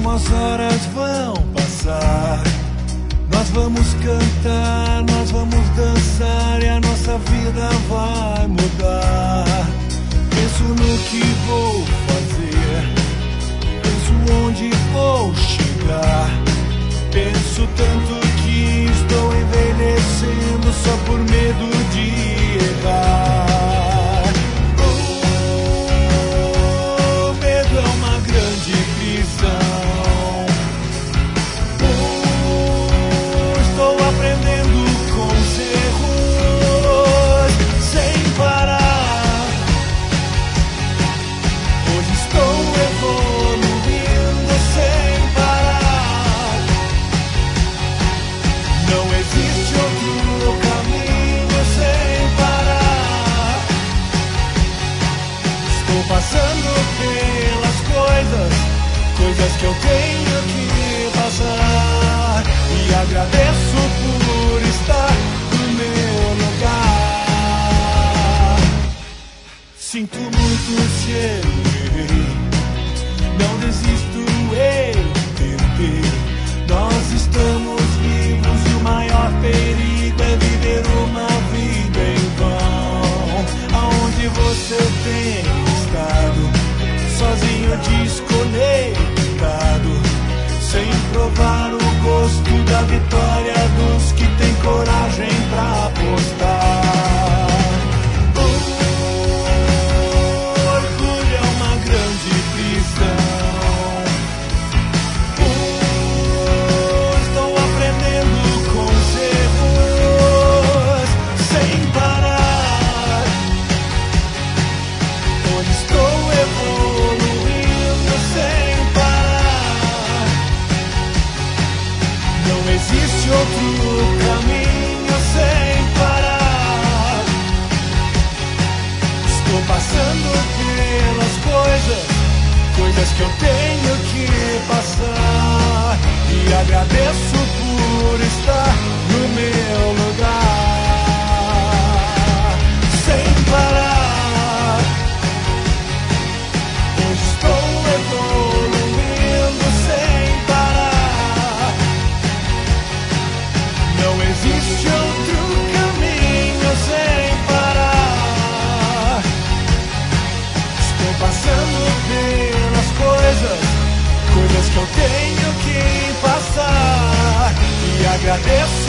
as horas vão passar, nós vamos cantar, nós vamos dançar e a nossa vida vai mudar. Penso no que vou fazer, penso onde vou chegar. Penso tanto que estou envelhecendo só por medo de errar. O medo é uma grande prisão. Estou aprendendo com os erros sem parar. Hoje estou evoluindo sem parar. Não existe outro caminho sem parar. Estou passando pelas coisas que eu tenho que passar. E agradeço por estar no meu lugar. Sinto muito se eu errei, não desisto, eu tentei. Nós estamos vivos e o maior perigo é viver uma vida em vão. Aonde você tem estado, sozinho, desconectado, sem provar o gosto da vitória dos que têm coragem pra apostar. O orgulho é uma grande prisão. Estou aprendendo com os erros sem parar. Hoje estou evoluindo sem parar. Não existe outro caminho sem parar. Estou passando pelas coisas que eu tenho que passar. E agradeço por estar no meu lugar sem parar. Hoje estou evoluindo sem parar. Não existe outro caminho sem parar. Estou passando pelas coisas que eu tenho que passar. E agradeço